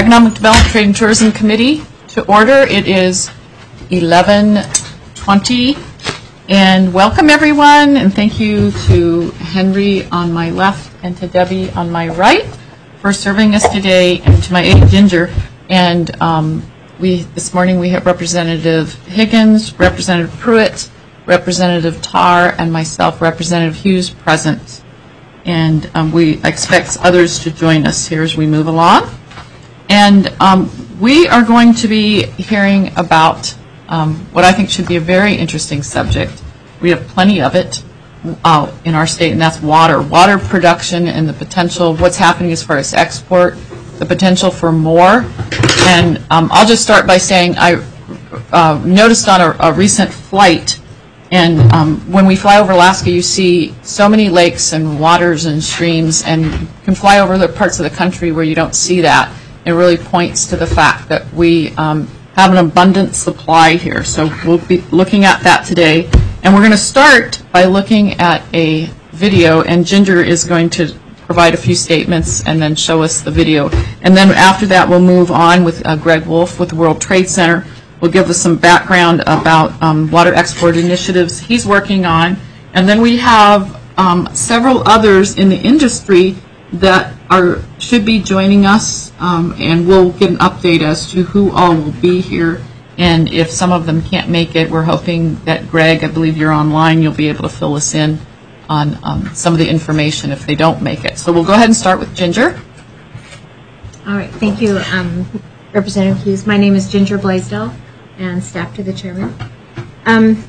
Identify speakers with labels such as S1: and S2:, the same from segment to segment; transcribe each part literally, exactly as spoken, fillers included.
S1: Economic Development, Trade and Tourism Committee to order. It is eleven twenty, and welcome everyone, and thank you to Henry on my left and to Debbie on my right for serving us today, and to my aide Ginger. And um, we this morning we have Representative Higgins, Representative Pruitt, Representative Tarr, and myself, Representative Hughes, present. And um, we expect others to join us here as we move along. And um, we are going to be hearing about um, what I think should be a very interesting subject. We have plenty of it uh, in our state, and that's water. Water production and the potential, what's happening as far as export, the potential for more. And um, I'll just start by saying I uh, noticed on a, a recent flight, and um, when we fly over Alaska, you see so many lakes and waters and streams, and you can fly over the parts of the country where you don't see that. It really points to the fact that we um, have an abundant supply here. So we'll be looking at that today. And we're going to start by looking at a video, and Ginger is going to provide a few statements and then show us the video. And then after that, we'll move on with uh, Greg Wolf with the World Trade Center. Will give us some background about um, water export initiatives he's working on. And then we have um, several others in the industry that are should be joining us, um, and we'll get an update as to who all will be here. And if some of them can't make it, we're hoping that Greg, I believe you're online, you'll be able to fill us in on um, some of the information if they don't make it. So we'll go ahead and start with Ginger.
S2: All right, thank you, um, Representative Hughes. My name is Ginger Blaisdell, and staff to the chairman. Um,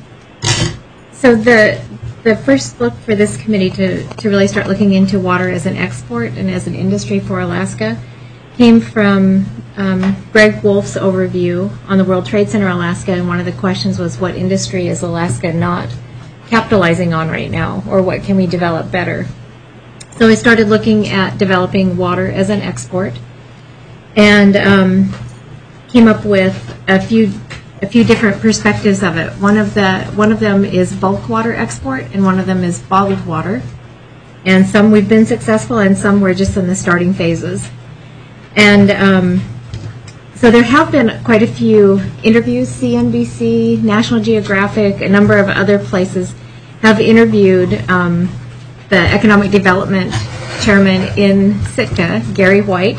S2: so the the first look for this committee to, to really start looking into water as an export and as an industry for Alaska came from um, Greg Wolf's overview on the World Trade Center Alaska, and one of the questions was, what industry is Alaska not capitalizing on right now, or what can we develop better? So I started looking at developing water as an export, and um, came up with a few a few different perspectives of it. One of the one of them is bulk water export, and one of them is bottled water. And some we've been successful, and some we're just in the starting phases. And um, so there have been quite a few interviews. C N B C, National Geographic, a number of other places have interviewed um, the Economic Development Chairman in Sitka, Gary White.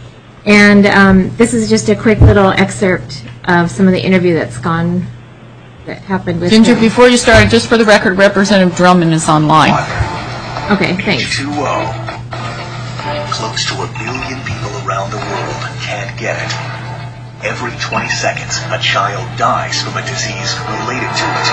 S2: And um, this is just a quick little excerpt of some of the interview that's gone, that happened with
S1: Ginger,
S2: him.
S1: before you start, just for the record, Representative Drummond is online.
S2: Okay, thanks.
S3: H two O. Close to a billion people around the world can't get it. Every twenty seconds, a child dies from a disease related to it.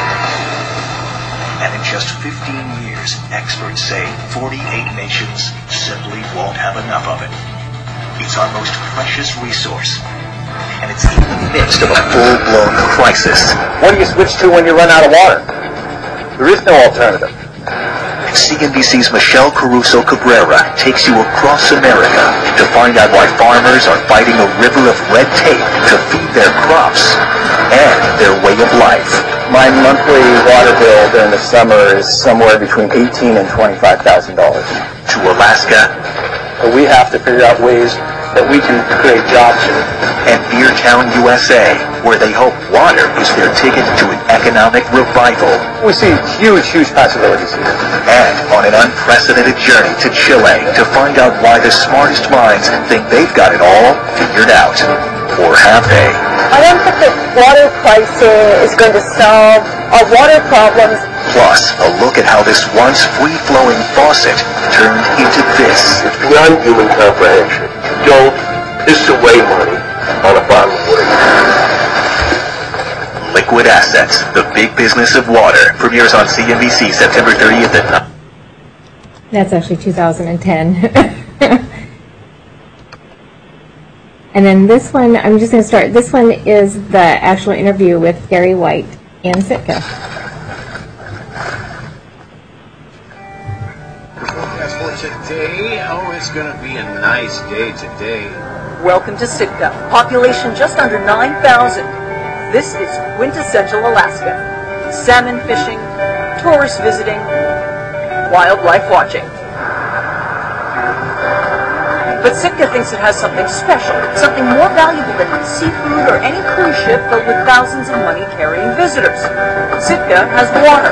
S3: And in just fifteen years, experts say forty-eight nations simply won't have enough of it. It's our most precious resource, and it's in the midst of a full-blown crisis.
S4: What do you switch to when you run out of water? There is no alternative.
S3: C N B C's Michelle Caruso Cabrera takes you across America to find out why farmers are fighting a river of red tape to feed their crops and their way of life.
S4: My monthly water bill during the summer is somewhere between eighteen and twenty-five thousand dollars.
S3: To Alaska,
S4: we have to figure out ways that we can create jobs here.
S3: And Beertown, U S A, where they hope water is their ticket to an economic revival.
S4: We see huge, huge possibilities here.
S3: And on an unprecedented journey to Chile to find out why the smartest minds think they've got it all figured out. Or have they?
S5: I don't think that water pricing is going to solve our water problems.
S3: Plus, a look at how this once free-flowing faucet turned into this.
S6: It's beyond human comprehension. Don't piss away money on a bottle of water.
S3: Liquid Assets, the big business of water, premieres on C N B C September thirtieth at night.
S2: That's actually two thousand ten. And then this one, I'm just going to start. This one is the actual interview with Gary White in Sitka.
S7: As for today, oh, it's going to be a nice day today.
S5: Welcome to Sitka. Population just under nine thousand. This is quintessential Alaska. Salmon fishing, tourists visiting, wildlife watching. But Sitka thinks it has something special, something more valuable than seafood or any cruise ship filled with thousands of money-carrying visitors. Sitka has water.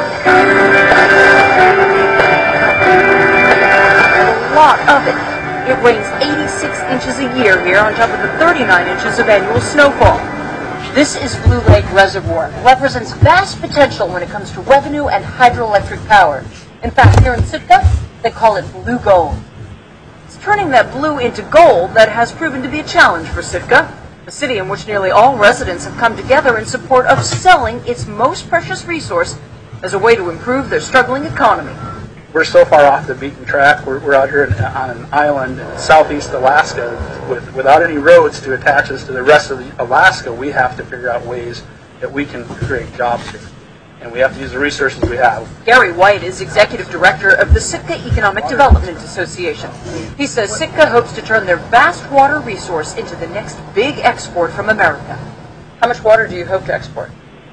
S5: A lot of it. It rains eighty-six inches a year here on top of the thirty-nine inches of annual snowfall. This is Blue Lake Reservoir. It represents vast potential when it comes to revenue and hydroelectric power. In fact, here in Sitka, they call it blue gold. It's turning that blue into gold that has proven to be a challenge for Sitka, a city in which nearly all residents have come together in support of selling its most precious resource as a way to improve their struggling economy.
S8: We're so far off the beaten track. We're, we're out here in, on an island in southeast Alaska with, without any roads to attach us to the rest of the Alaska. We have to figure out ways that we can create jobs here. And we have to use the resources we have.
S5: Gary White is executive director of the Sitka Economic Development Association. He says Sitka hopes to turn their vast water resource into the next big export from America. How much water do you hope to export?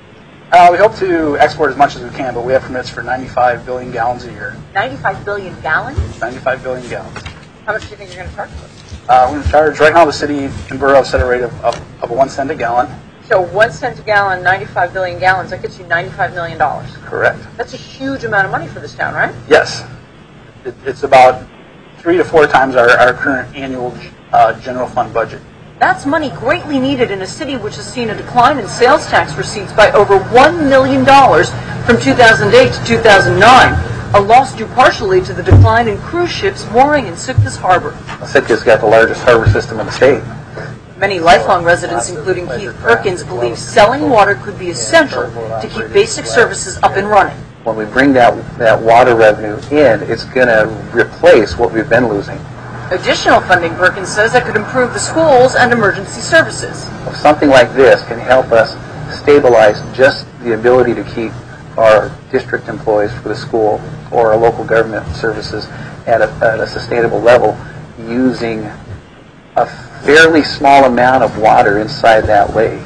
S8: Uh, we hope to export as much as we can, but we have permits for ninety-five billion gallons a year.
S5: ninety-five billion gallons?
S8: ninety-five billion gallons.
S5: How much do you think you're going to charge for?
S8: Uh, we're going to charge, right now the city and borough set a rate of, of, of one cent a gallon.
S5: So one cent a gallon, ninety-five billion gallons, that gets you ninety-five million dollars.
S8: Correct.
S5: That's a huge amount of money for this town, right?
S8: Yes. It, it's about three to four times our, our current annual uh, general fund budget.
S5: That's money greatly needed in a city which has seen a decline in sales tax receipts by over one million dollars from two thousand eight to two thousand nine, a loss due partially to the decline in cruise ships mooring in Sitka's harbor.
S4: Sitka's got the largest harbor system in the state.
S5: Many lifelong residents, including Keith Perkins, believe selling water could be essential to keep basic services up and running.
S4: When we bring that, that water revenue in, it's going to replace what we've been losing.
S5: Additional funding, Perkins says, that could improve the schools and emergency services.
S4: Something like this can help us stabilize just the ability to keep our district employees for the school or our local government services at a, at a sustainable level using a fairly small amount of water inside that lake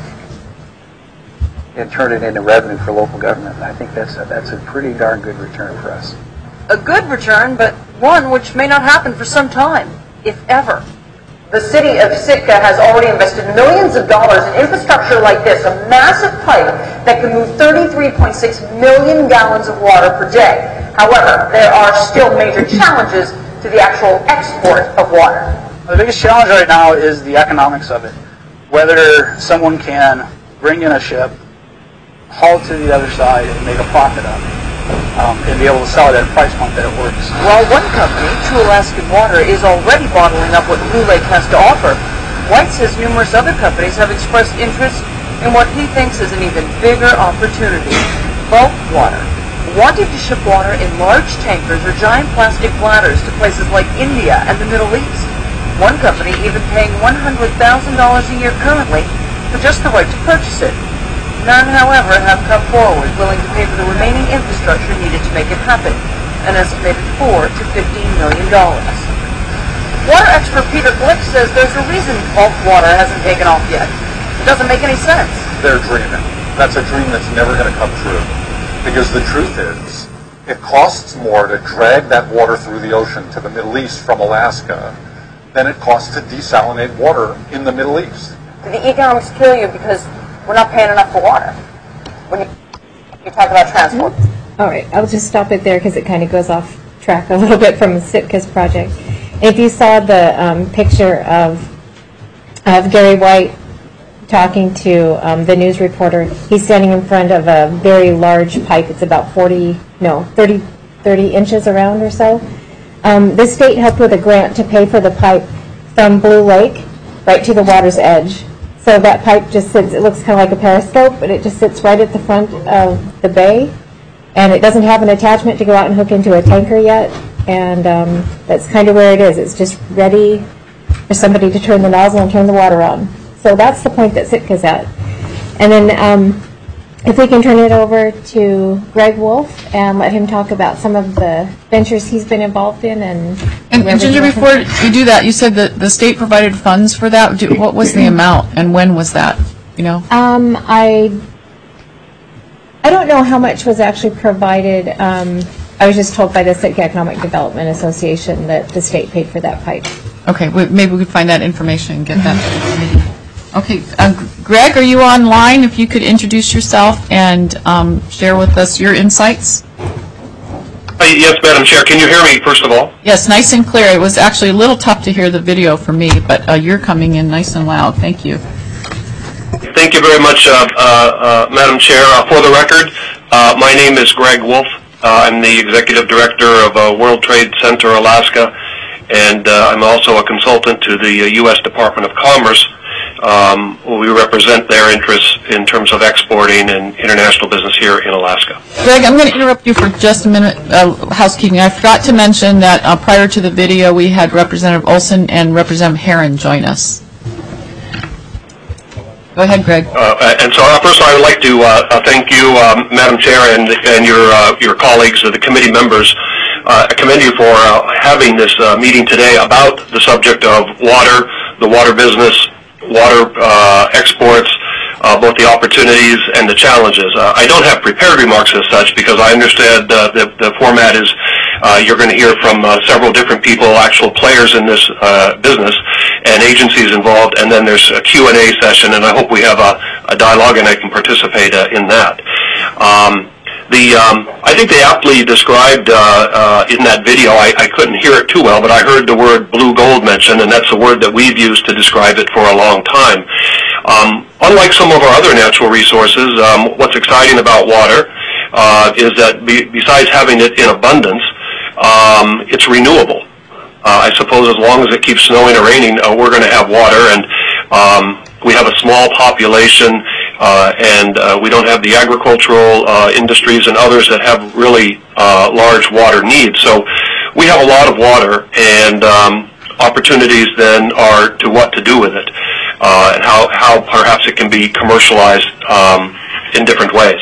S4: and turn it into revenue for local government. And I think that's a, that's a pretty darn good return for us.
S5: A good return, but one which may not happen for some time, if ever. The city of Sitka has already invested millions of dollars in infrastructure like this, a massive pipe that can move thirty-three point six million gallons of water per day. However, there are still major challenges to the actual export of water.
S8: The biggest challenge right now is the economics of it. Whether someone can bring in a ship, haul to the other side, and make a profit on it, um, and be able to sell it at a price point that it works.
S5: While one company, True Alaskan Water, is already bottling up what Blue Lake has to offer, White says numerous other companies have expressed interest in what he thinks is an even bigger opportunity: bulk water. Wanting to ship water in large tankers or giant plastic bladders to places like India and the Middle East. One company even paying one hundred thousand dollars a year currently for just the right to purchase it. None, however, have come forward willing to pay for the remaining infrastructure needed to make it happen, an estimated four to fifteen million dollars. Water expert Peter Glick says there's a reason bulk water hasn't taken off yet. It doesn't make any sense.
S6: They're dreaming. That's a dream that's never going to come true. Because the truth is, it costs more to drag that water through the ocean to the Middle East from Alaska than it costs to desalinate water in the Middle East.
S5: Do the economics kill you because we're not paying enough for water? When you, you talk about transport.
S2: All right, I'll just stop it there because it kind of goes off track a little bit from Sitka's project. If you saw the um, picture of of Gary White talking to um, the news reporter, he's standing in front of a very large pipe. It's about forty, no, thirty, thirty inches around or so. Um, the state helped with a grant to pay for the pipe from Blue Lake right to the water's edge. So that pipe just sits, it looks kind of like a periscope, but it just sits right at the front of the bay. And it doesn't have an attachment to go out and hook into a tanker yet. And um, that's kind of where it is. It's just ready for somebody to turn the nozzle and turn the water on. So that's the point that Sitka's at. And then um, if we can turn it over to Greg Wolf and let him talk about some of the ventures he's been involved in. And,
S1: and, and Ginger, before you do that, you said that the state provided funds for that. Do, what was the amount and when was that? You know?
S2: Um, I I don't know how much was actually provided. Um, I was just told by the Sitka Economic Development Association that the state paid for that pipe.
S1: Okay, we, maybe we could find that information and get that to the committee. Okay, uh, Greg, are you online? If you could introduce yourself and um, share with us your insights.
S9: Uh, yes, Madam Chair. Can you hear me, first of all?
S1: Yes, nice and clear. It was actually a little tough to hear the video for me, but uh, you're coming in nice and loud. Thank you.
S9: Thank you very much, uh, uh, uh, Madam Chair. Uh, for the record, uh, my name is Greg Wolf. Uh, I'm the Executive Director of uh, World Trade Center Alaska, and uh, I'm also a consultant to the uh, U S Department of Commerce. Um, we represent their interests in terms of exporting and international business here in Alaska.
S1: Greg, I'm going to interrupt you for just a minute, uh, housekeeping. I forgot to mention that uh, prior to the video, we had Representative Olson and Representative Herron join us. Go ahead, Greg.
S9: Uh, and so, uh, first, I would like to uh, uh, thank you, um, Madam Chair, and, and your uh, your colleagues, uh, the committee members. Uh, I commend you for uh, having this uh, meeting today about the subject of water, the water business, water uh, exports, uh, both the opportunities and the challenges. Uh, I don't have prepared remarks as such because I understand uh, the, the format is uh, you're going to hear from uh, several different people, actual players in this uh, business, and agencies involved, and then there's a Q and A session, and I hope we have a, a dialogue and I can participate uh, in that. Um, The, um, I think they aptly described uh, uh, in that video, I, I couldn't hear it too well, but I heard the word blue gold mentioned, and that's a word that we've used to describe it for a long time. Um, unlike some of our other natural resources, um, what's exciting about water uh, is that be, besides having it in abundance, um, it's renewable. Uh, I suppose as long as it keeps snowing or raining, uh, we're going to have water, and um, we have a small population, uh, and uh, we don't have the agricultural uh, industries and others that have really uh, large water needs. So we have a lot of water, and um, opportunities then are to what to do with it, uh, and how, how perhaps it can be commercialized um, in different ways.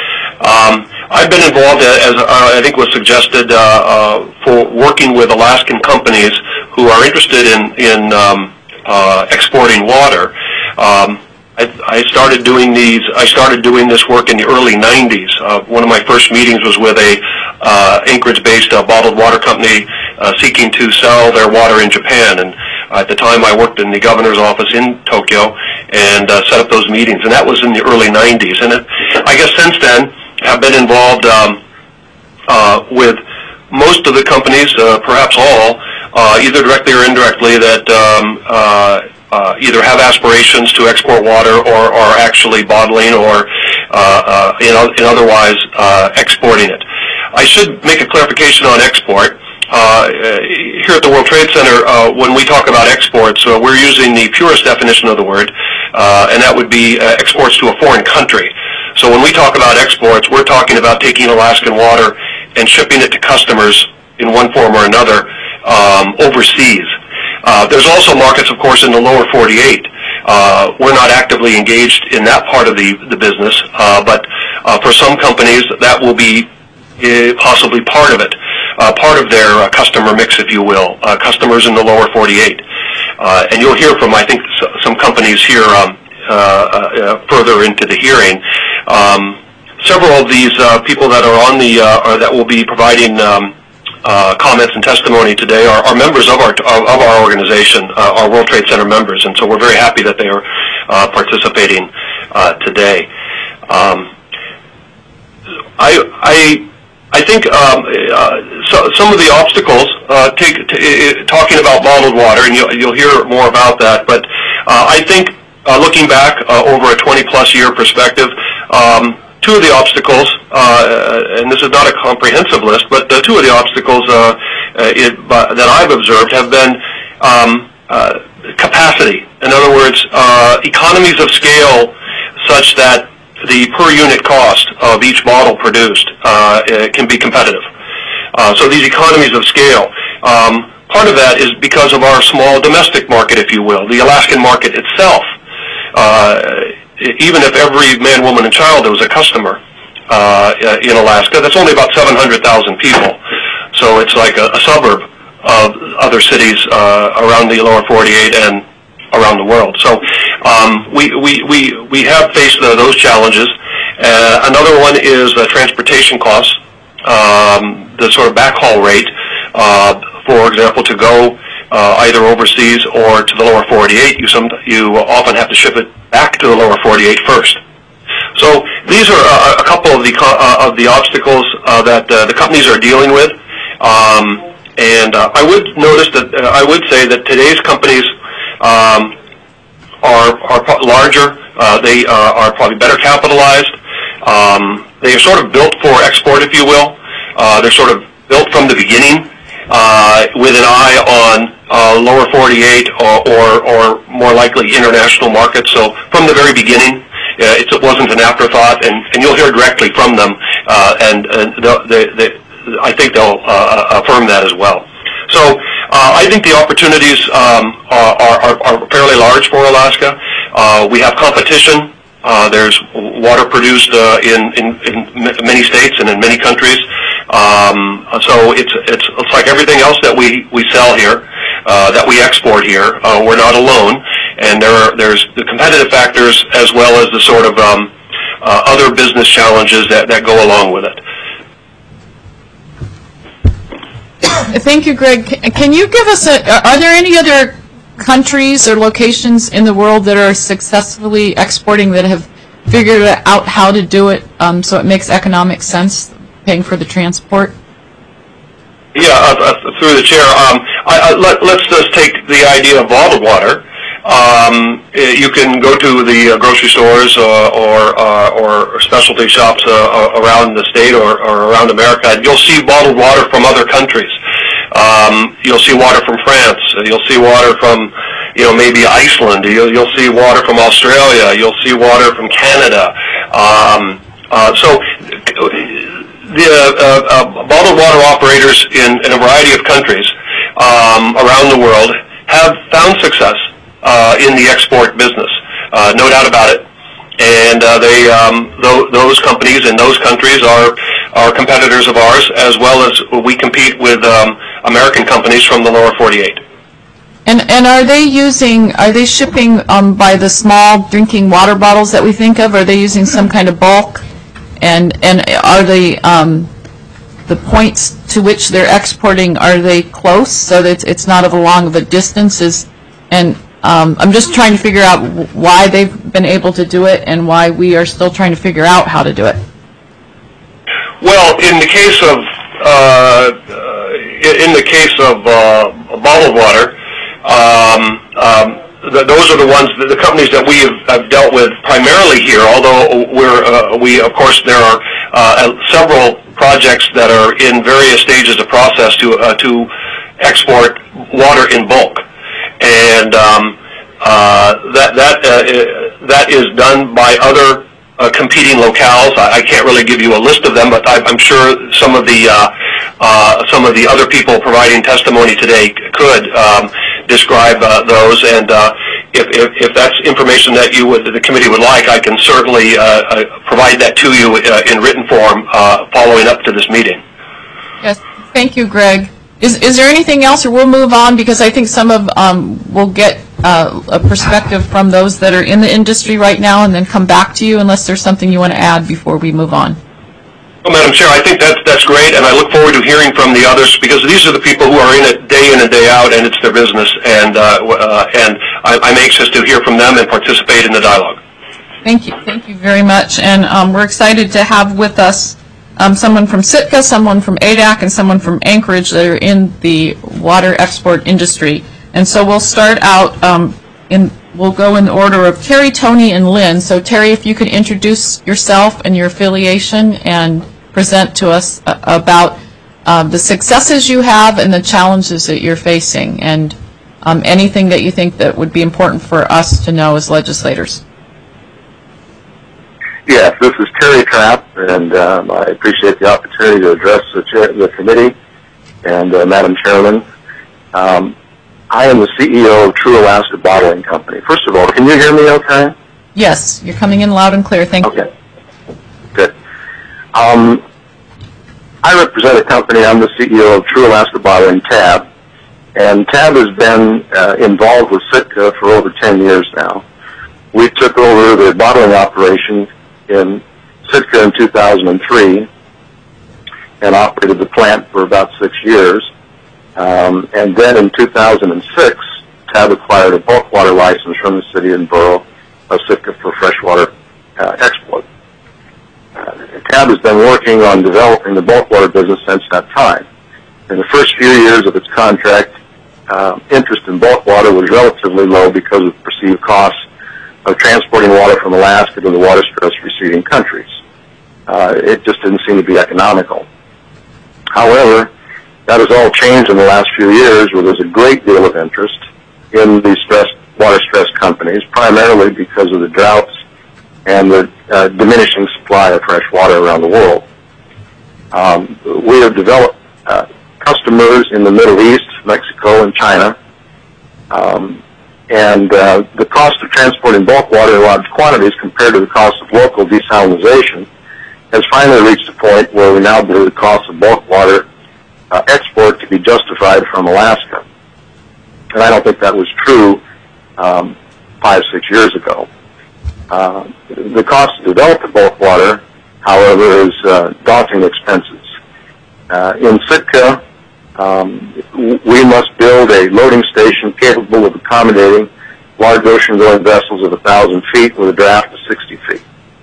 S9: Um, I've been involved, as uh, I think was suggested, uh, uh, for working with Alaskan companies who are interested in, in um, uh, exporting water. Um, I, I started doing these. I started doing this work in the early nineties. Uh, one of my first meetings was with a uh, Anchorage-based uh, bottled water company uh, seeking to sell their water in Japan. And at the time, I worked in the governor's office in Tokyo and uh, set up those meetings. And that was in the early nineties. And it, I guess since then, have been involved um, uh, with most of the companies, uh, perhaps all, uh, either directly or indirectly, that um, uh, uh, either have aspirations to export water or are actually bottling or uh, uh, in, in otherwise uh, exporting it. I should make a clarification on export. Uh, here at the World Trade Center, uh, when we talk about exports, uh, we're using the purest definition of the word, uh, and that would be uh, exports to a foreign country. So when we talk about exports, we're talking about taking Alaskan water and shipping it to customers in one form or another um, overseas. Uh, there's also markets, of course, in the lower forty-eight. Uh, we're not actively engaged in that part of the, the business, uh, but uh, for some companies, that will be uh, possibly part of it, uh, part of their uh, customer mix, if you will, uh, customers in the lower forty-eight. Uh, and you'll hear from, I think, some companies here um, uh, uh, further into the hearing. Um, several of these uh, people that are on the, uh, or that will be providing um, uh, comments and testimony today are, are members of our of our organization, uh, our World Trade Center members, and so we're very happy that they are uh, participating uh, today. Um, I I I think um, uh, so, some of the obstacles, uh, take, t talking about bottled water, and you'll, you'll hear more about that, but uh, I think uh, looking back uh, over a twenty plus year perspective, um, two of the obstacles, uh, and this is not a comprehensive list, but the two of the obstacles uh, it, uh, that I've observed have been um, uh, capacity. In other words, uh, economies of scale such that the per unit cost of each bottle produced uh, can be competitive. Uh, so these economies of scale, um, part of that is because of our small domestic market, if you will, the Alaskan market itself. Uh, even if every man, woman, and child was a customer uh, in Alaska, that's only about seven hundred thousand people. So it's like a, a suburb of other cities uh, around the lower forty-eight and around the world. So um, we, we, we, we have faced uh, those challenges. Uh, another one is uh, transportation costs, um, the sort of backhaul rate, uh, for example, to go uh, either overseas or to the lower forty-eight, you, some, you often have to ship it back to the lower forty-eight first. So these are a, a couple of the uh, of the obstacles uh, that uh, the companies are dealing with. Um, and uh, I would notice that uh, I would say that today's companies um, are are larger. Uh, they uh, are probably better capitalized. Um, they are sort of built for export, if you will. Uh, they're sort of built from the beginning uh, with an eye on uh, lower forty-eight or, or or more likely international markets. So from the very beginning. Uh, it wasn't an afterthought, and, and you'll hear directly from them, uh, and, and they, they, I think they'll uh, affirm that as well. So uh, I think the opportunities um, are, are, are fairly large for Alaska. Uh, we have competition. Uh, there's water produced uh, in, in, in many states and in many countries. Um, so it's, it's, it's like everything else that we, we sell here, uh, that we export here. Uh, we're not alone. And there are, there's the competitive factors as well as the sort of um, uh, other business challenges that, that go along with it.
S1: Thank you, Greg. Can you give us a, are there any other countries or locations in the world that are successfully exporting that have figured out how to do it um, so it makes economic sense, paying for the transport?
S9: Yeah, uh, uh, through the chair, um, I, I, let, let's just take the idea of bottled water. Um, you can go to the uh, grocery stores uh, or uh, or specialty shops uh, around the state or, or around America, and you'll see bottled water from other countries. Um, you'll see water from France. You'll see water from, you know, maybe Iceland. You'll, you'll see water from Australia. You'll see water from Canada. Um, uh, so the uh, uh, bottled water operators in, in a variety of countries um, around the world have found success Uh, in the export business, uh, no doubt about it. And uh, they, um, th- those companies in those countries are are competitors of ours, as well as we compete with um, American companies from the lower forty-eight.
S1: And and are they using, are they shipping um, by the small drinking water bottles that we think of? Are they using some kind of bulk? And and are they um, the points to which they're exporting, are they close so that it's, it's not of a long of a distance? Is, and Um, I'm just trying to figure out why they've been able to do it and why we are still trying to figure out how to do it.
S9: Well, in the case of uh, in the case of uh, bottled water, um, um, the, those are the ones, that the companies that we have, have dealt with primarily here. Although we're uh, we of course there are uh, several projects that are in various stages of process to uh, to export water in bulk. And um, uh, that that uh, that is done by other uh, competing locales. I, I can't really give you a list of them, but I, I'm sure some of the uh, uh, some of the other people providing testimony today could um, describe uh, those. And uh, if, if if that's information that you would, the committee would like, I can certainly uh, uh, provide that to you uh, in written form uh, following up to this meeting.
S1: Yes, thank you, Greg. Is, is there anything else, or we'll move on, because I think some of um, we'll get uh, a perspective from those that are in the industry right now, and then come back to you unless there's something you want to add before we move on.
S9: Well, Madam Chair, I think that's that's great, and I look forward to hearing from the others, because these are the people who are in it day in and day out, and it's their business, and uh, uh, and I, I'm anxious to hear from them and participate in the dialogue.
S1: Thank you, thank you very much, and um, we're excited to have with us Um, someone from Sitka, someone from A D A C, and someone from Anchorage that are in the water export industry. And so we'll start out, um, in, we'll go in the order of Terry, Tony, and Lynn. So Terry, if you could introduce yourself and your affiliation and present to us uh, about uh, the successes you have and the challenges that you're facing, and um, anything that you think that would be important for us to know as legislators.
S10: Yes, this is Terry Trapp, and um, I appreciate the opportunity to address the, chair, the committee and uh, Madam Chairman. Um, I am the C E O of True Alaska Bottling Company. First of all, can you hear me okay?
S1: Yes, you're coming in loud and clear. Thank
S10: okay.
S1: you.
S10: Okay, good. Um, I represent a company. I'm the C E O of True Alaska Bottling, T A B, and T A B has been uh, involved with Sitka for over ten years now. We took over the bottling operation in Sitka in two thousand three and operated the plant for about six years. Um, and then in two thousand six, Tab acquired a bulk water license from the city and borough of Sitka for freshwater uh, export. Uh, Tab has been working on developing the bulk water business since that time. In the first few years of its contract, uh, interest in bulk water was relatively low because of perceived costs of transporting water from Alaska to the water-stressed receiving countries. Uh, it just didn't seem to be economical. However, that has all changed in the last few years, where there's a great deal of interest in these stressed, water-stressed companies, primarily because of the droughts and the uh, diminishing supply of fresh water around the world. Um, we have developed uh, customers in the Middle East, Mexico, and China, um, and uh, the cost of transporting bulk water in large quantities compared to the cost of local desalination has finally reached a point where we now believe the cost of bulk water uh, export to be justified from Alaska. And I don't think that was true um, five, six years ago. Uh, the cost to develop the bulk water, however, is uh, daunting expenses. Uh, in Sitka, um, we must build a loading station capable of accommodating large ocean-going vessels of one thousand feet with a draft of sixty feet.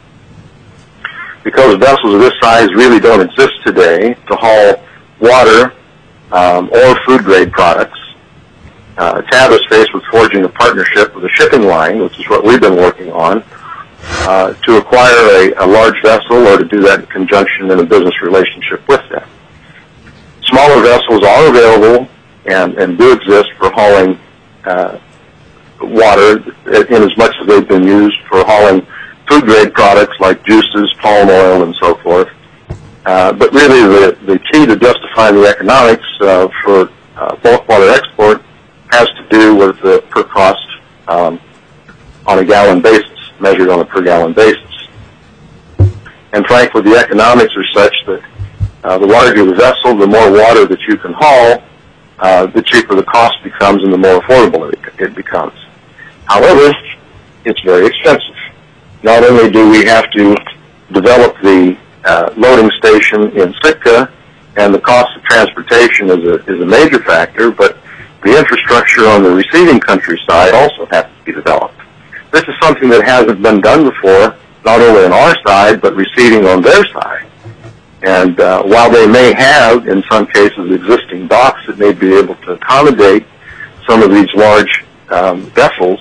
S10: Because vessels of this size really don't exist today to haul water um, or food-grade products, uh, Tab is faced with forging a partnership with a shipping line, which is what we've been working on, uh, to acquire a, a large vessel or to do that in conjunction in a business relationship with them. Smaller vessels are available and, and do exist for hauling uh, water in as much as they've been used for hauling food-grade products like juices, palm oil, and so forth. Uh, but really the, the key to justifying the economics uh, for uh, bulk water export has to do with the per cost um, on a gallon basis, measured on a per gallon basis. And frankly, the economics are such that uh, the larger the vessel, the more water that you can haul, uh, the cheaper the cost becomes and the more affordable it, it becomes. However, it's very expensive. Not only do we have to develop the uh, loading station in Sitka, and the cost of transportation is a, is a major factor, but the infrastructure on the receiving country side also has to be developed. This is something that hasn't been done before, not only on our side, but receiving on their side. And uh, while they may have, in some cases, existing docks that may be able to accommodate some of these large um, vessels,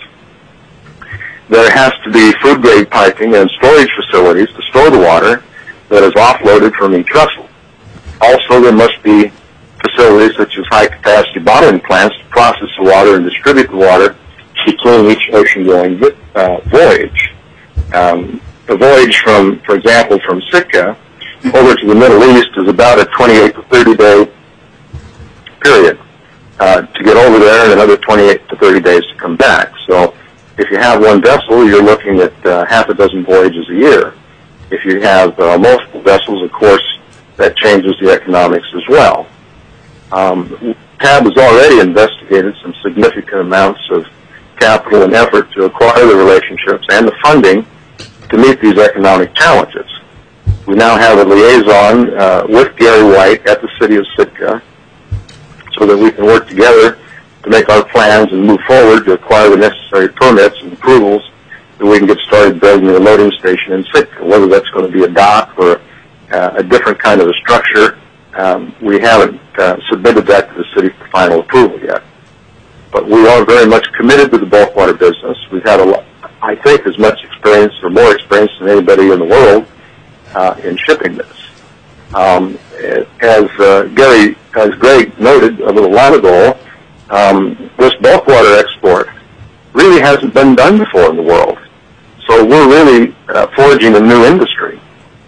S10: there has to be food-grade piping and storage facilities to store the water that is offloaded from each vessel. Also, there must be facilities such as high-capacity bottling plants to process the water and distribute the water between each ocean-going uh, voyage. Um, the voyage from, for example, from Sitka over to the Middle East is about a twenty-eight to thirty day period uh, to get over there, and another twenty-eight to thirty days to come back. So if you have one vessel, you're looking at uh, half a dozen voyages a year. If you have uh, multiple vessels, of course, that changes the economics as well. Um, Tab has already investigated some significant amounts of capital and effort to acquire the relationships and the funding to meet these economic challenges. We now have a liaison uh, with Gary White at the City of Sitka so that we can work together to make our plans and move forward to acquire the necessary permits and approvals that we can get started building a loading station in Sitka. Whether that's going to be a dock or uh, a different kind of a structure, um, we haven't uh, submitted that to the city for final approval yet. But we are very much committed to the bulk water business. We've had, a lot, I think, as much experience or more experience than anybody in the world uh, in shipping this. Um, as uh, Gary, as Greg noted a little while ago, um, this bulk water export really hasn't been done before in the world. So we're really uh, forging a new industry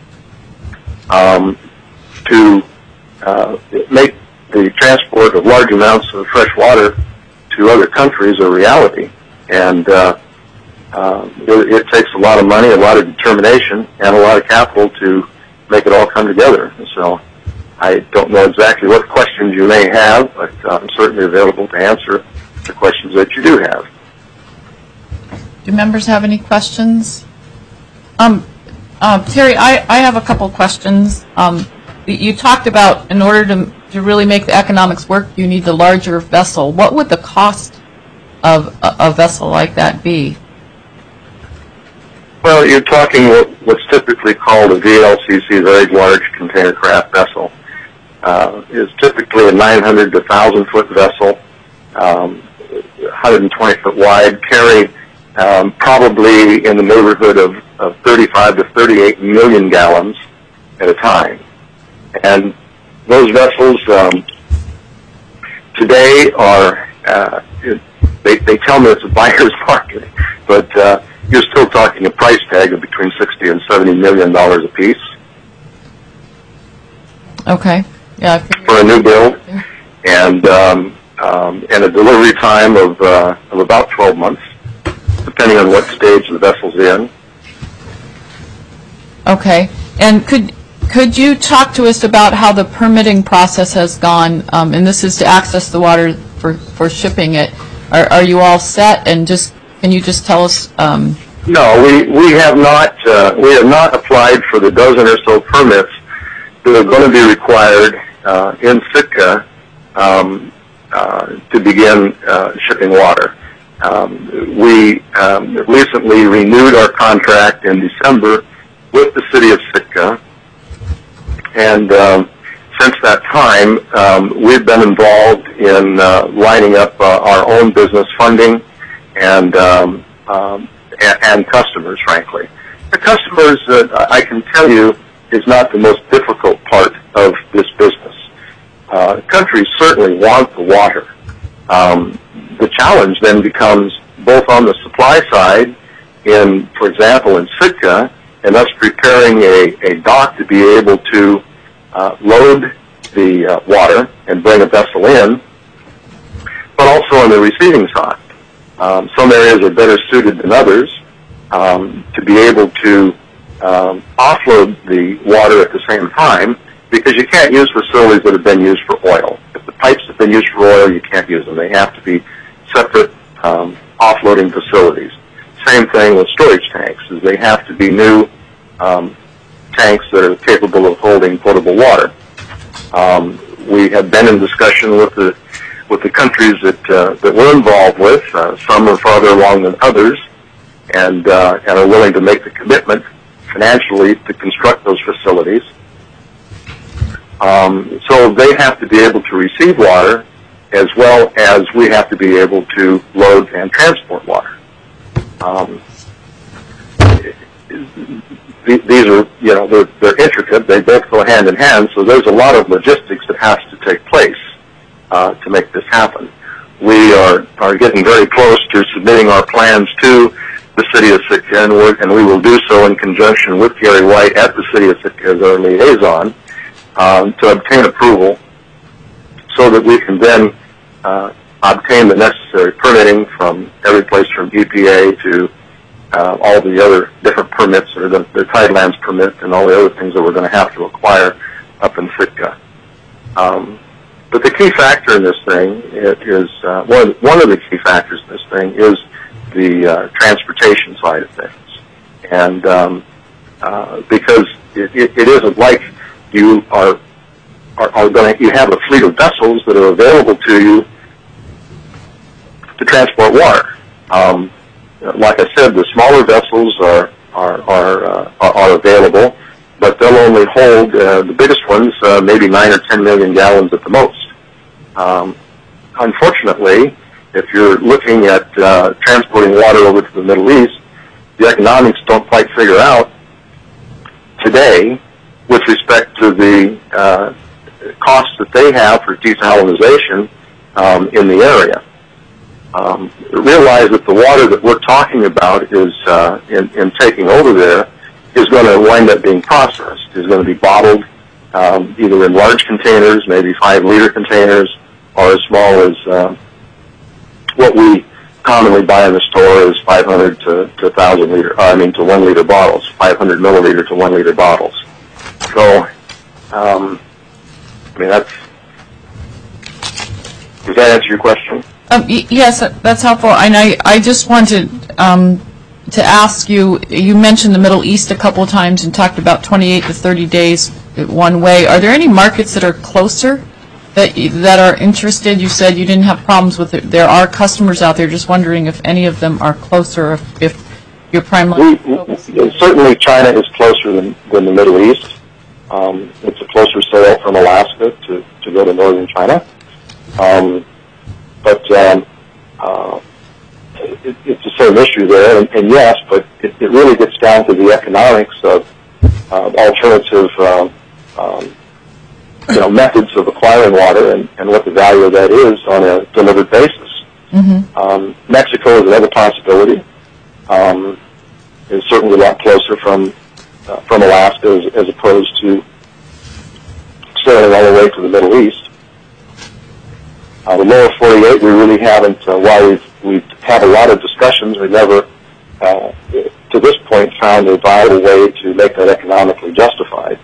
S10: um, to uh, make the transport of large amounts of fresh water to other countries a reality. And uh, uh, it, it takes a lot of money, a lot of determination, and a lot of capital to make it all come together. So I don't know exactly what questions you may have, but uh, I'm certainly available to answer the questions that you do have.
S1: Do members have any questions? Um, uh, Terry, I, I have a couple questions. Um, you talked about in order to to really make the economics work, you need the larger vessel. What would the cost of a, a vessel like that be?
S10: Well, you're talking what, what's typically called a V L C C, very large container craft vessel. Uh, is typically a nine hundred to one thousand foot vessel, um, one hundred twenty foot wide, carry um, probably in the neighborhood of, of thirty-five to thirty-eight million gallons at a time. And those vessels um, today are, uh, they, they tell me it's a buyer's market, but uh, you're still talking a price tag of between sixty and seventy million dollars a piece.
S1: Okay. Yeah.
S10: For a new build, and um, um, and a delivery time of uh, of about twelve months, depending on what stage the vessel's in.
S1: Okay. And could could you talk to us about how the permitting process has gone? Um, and this is to access the water for, for shipping it. Are, are you all set? And just can you just tell us? Um,
S10: no, we we have not uh, we have not applied for the dozen or so permits that are going to be required uh, in Sitka um, uh, to begin uh, shipping water. Um, we um, recently renewed our contract in December with the city of Sitka, and um, since that time, um, we've been involved in uh, lining up uh, our own business funding and um, um, and, and customers, frankly. The customers, uh, I can tell you, is not the most difficult part of this business. Uh, countries certainly want the water. Um, the challenge then becomes both on the supply side, in, for example, in Sitka, and us preparing a, a dock to be able to uh, load the uh, water and bring a vessel in, but also on the receiving side. Um, some areas are better suited than others um, to be able to um, offload the water at the same time, because you can't use facilities that have been used for oil. If the pipes have been used for oil, you can't use them. They have to be separate um, offloading facilities. Same thing with storage tanks, is they have to be new um, tanks that are capable of holding potable water. Um, we have been in discussion with the with the countries that uh, that we're involved with. Uh, some are farther along than others, and uh, and are willing to make the commitment financially to construct those facilities. Um, so they have to be able to receive water, as well as we have to be able to load and transport water. Um, these are, you know, they're, they're intricate. They both go hand in hand. So there's a lot of logistics that has to take place uh, to make this happen. We are are getting very close to submitting our plans to the city of Sitka, and, we're, and we will do so in conjunction with Gary White at the city of Sitka as our liaison um, to obtain approval, so that we can then uh, obtain the necessary permitting from every place from E P A to uh, all the other different permits, or the, the Tidelands permit, and all the other things that we're going to have to acquire up in Sitka. Um, but the key factor in this thing is, uh, one, one of the key factors in this thing is the uh, transportation side of things. And um, uh, because it, it, it isn't like you are are, are going to, you have a fleet of vessels that are available to you to transport water. Um, like I said, the smaller vessels are are are, uh, are, are available, but they'll only hold uh, the biggest ones, uh, maybe nine or ten million gallons at the most. Um, unfortunately, if you're looking at uh, transporting water over to the Middle East, the economics don't quite figure out today with respect to the uh, costs that they have for desalinization um, in the area. Um, realize that the water that we're talking about is uh, in, in taking over there is going to wind up being processed, is going to be bottled um, either in large containers, maybe five-liter containers, or as small as uh, what we commonly buy in the store is five hundred to, to one thousand liter, I mean to one liter bottles, five hundred milliliter to one liter bottles. So, um, I mean, that's, does that answer your question?
S1: Um, y- yes, that's helpful. And I, I just wanted um, to ask you, you mentioned the Middle East a couple of times and talked about twenty-eight to thirty days one way. Are there any markets that are closer that that are interested? You said you didn't have problems with it. There are customers out there. Just wondering if any of them are closer, if, if you're primarily focusing.
S10: Certainly China is closer than, than the Middle East. Um, it's a closer sale from Alaska to, to go to northern China. Um, but um, uh, it, it's the same issue there, and, and yes, but it, it really gets down to the economics of uh, alternative um, um, you know, methods of acquiring water and, and what the value of that is on a delivered basis.
S1: Mm-hmm.
S10: Um, Mexico is another possibility. Um, it's certainly a lot closer from uh, from Alaska as, as opposed to sailing all the way to the Middle East. Uh, the lower forty-eight, we really haven't, uh, while we've, we've had a lot of discussions, we've never, uh, to this point, found a viable way to make that economically justified.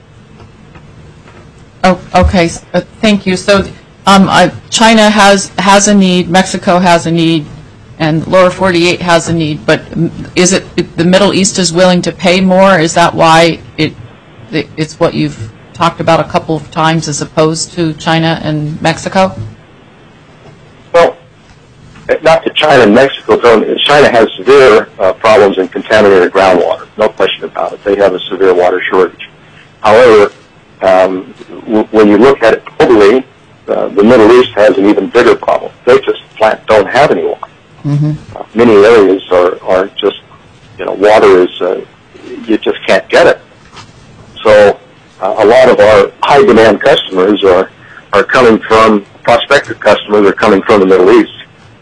S1: Oh, okay. Uh, thank you. So, um, uh, China has has a need, Mexico has a need, and lower forty-eight has a need. But is it, it the Middle East is willing to pay more? Is that why it, it it's what you've talked about a couple of times, as opposed to China and Mexico?
S10: Well, not that China and Mexico don't. China has severe uh, problems in contaminated groundwater. No question about it. They have a severe water shortage. However, Um, w- when you look at it globally, uh, the Middle East has an even bigger problem. They just flat don't have any water.
S1: Mm-hmm.
S10: Uh, many areas are, are just, you know, water is, uh, you just can't get it. So uh, a lot of our high demand customers are, are coming from, prospective customers are coming from the Middle East.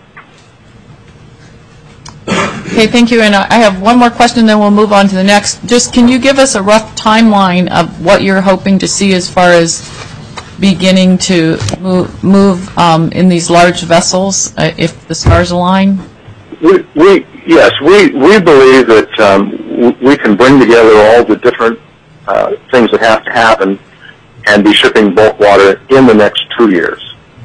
S1: Okay, thank you. And I have one more question, then we'll move on to the next. Just can you give us a rough timeline of what you're hoping to see as far as beginning to move, move um, in these large vessels, uh, if the stars align?
S10: We, we yes, we, we believe that um, w- we can bring together all the different uh, things that have to happen and be shipping bulk water in the next two years.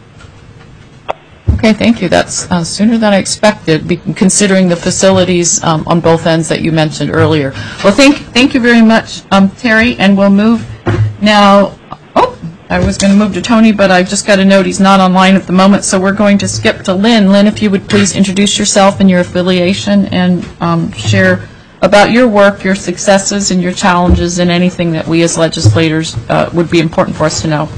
S1: Okay, thank you. That's uh, sooner than I expected, be- considering the facilities um, on both ends that you mentioned earlier. Well, thank thank you very much, um, Terry, and we'll move now. Oh, I was going to move to Tony, but I've just got a note he's not online at the moment, so we're going to skip to Lynn. Lynn, if you would please introduce yourself and your affiliation and um, share about your work, your successes, and your challenges, and anything that we as legislators uh, would be important for us to know.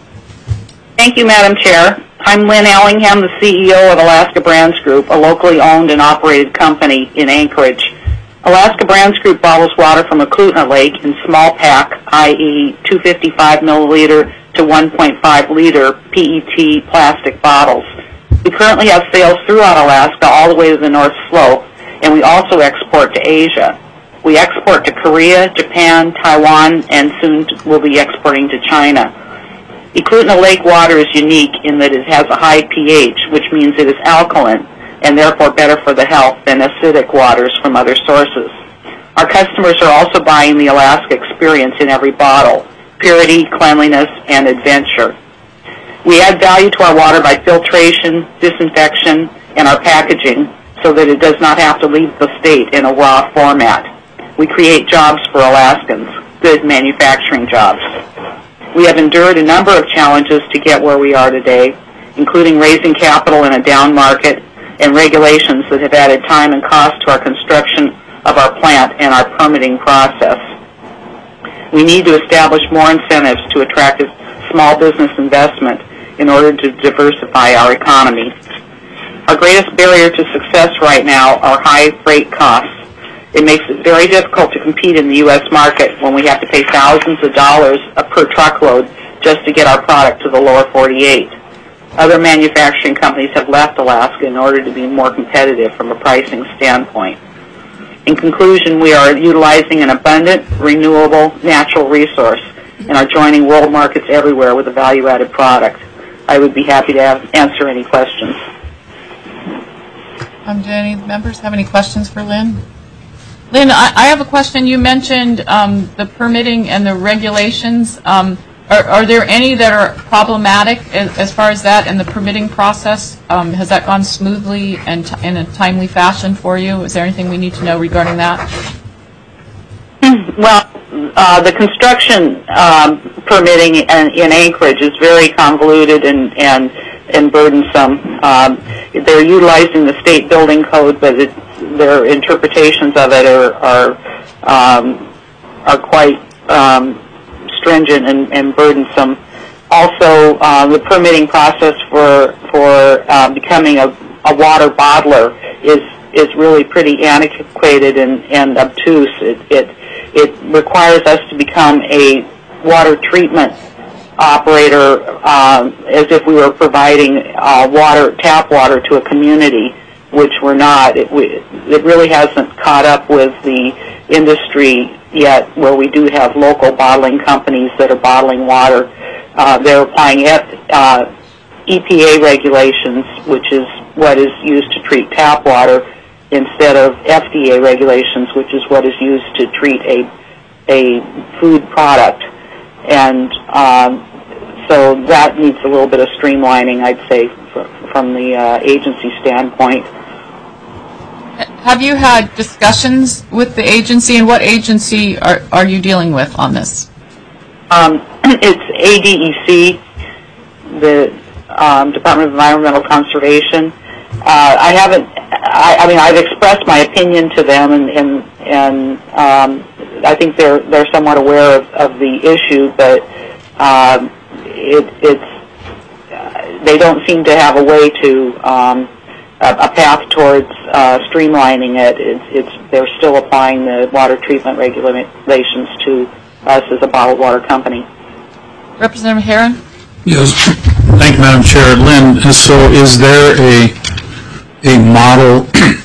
S11: Thank you, Madam Chair. I'm Lynn Allingham, the C E O of Alaska Brands Group, a locally owned and operated company in Anchorage. Alaska Brands Group bottles water from Eklutna Lake in small pack, that is two hundred fifty-five milliliter to one point five liter P E T plastic bottles. We currently have sales throughout Alaska all the way to the North Slope, and we also export to Asia. We export to Korea, Japan, Taiwan, and soon we'll be exporting to China. Eklutna Lake water is unique in that it has a high pH, which means it is alkaline and therefore better for the health than acidic waters from other sources. Our customers are also buying the Alaska experience in every bottle: purity, cleanliness, and adventure. We add value to our water by filtration, disinfection, and our packaging so that it does not have to leave the state in a raw format. We create jobs for Alaskans, good manufacturing jobs. We have endured a number of challenges to get where we are today, including raising capital in a down market and regulations that have added time and cost to our construction of our plant and our permitting process. We need to establish more incentives to attract small business investment in order to diversify our economy. Our greatest barrier to success right now are high freight costs. It makes it very difficult to compete in the U S market when we have to pay thousands of dollars per truckload just to get our product to the lower forty-eight. Other manufacturing companies have left Alaska in order to be more competitive from a pricing standpoint. In conclusion, we are utilizing an abundant, renewable, natural resource and are joining world markets everywhere with a value-added product. I would be happy to have, answer any questions.
S1: Um, do any members have any questions for Lynn? Lynn, I, I have a question. You mentioned um, the permitting and the regulations. Um, are, are there any that are problematic as, as far as that and the permitting process? Um, has that gone smoothly and t- in a timely fashion for you? Is there anything we need to know regarding that?
S11: Well, uh, the construction um, permitting in, in Anchorage is very convoluted and, and, and burdensome. Um, they're utilizing the state building code, but it, their interpretations of it are, are, um, are quite um, stringent and, and burdensome. Also, uh, the permitting process for for uh, becoming a, a water bottler is is really pretty antiquated and, and obtuse. It, it it requires us to become a water treatment operator uh, as if we were providing uh, water tap water to a community, which we're not. It, we, it really hasn't caught up with the industry yet, where we do have local bottling companies that are bottling water. Uh, they're applying uh, E P A regulations, which is what is used to treat tap water, instead of F D A regulations, which is what is used to treat a a food product. And um, so that needs a little bit of streamlining, I'd say, from the uh, agency standpoint.
S1: Have you had discussions with the agency, and what agency are, are you dealing with on this?
S11: Um, it's A D E C, the um, Department of Environmental Conservation. Uh, I haven't, I, I mean, I've expressed my opinion to them, and, and, and um, I think they're, they're somewhat aware of, of the issue, but um, it, it's, uh, they don't seem to have a way to, um, a, a path towards uh, streamlining it. It's, it's, they're still applying the water treatment regulations to us as a bottled water company.
S1: Representative Herron?
S12: Yes. Thank you, Madam Chair. Lynn, so is there a a model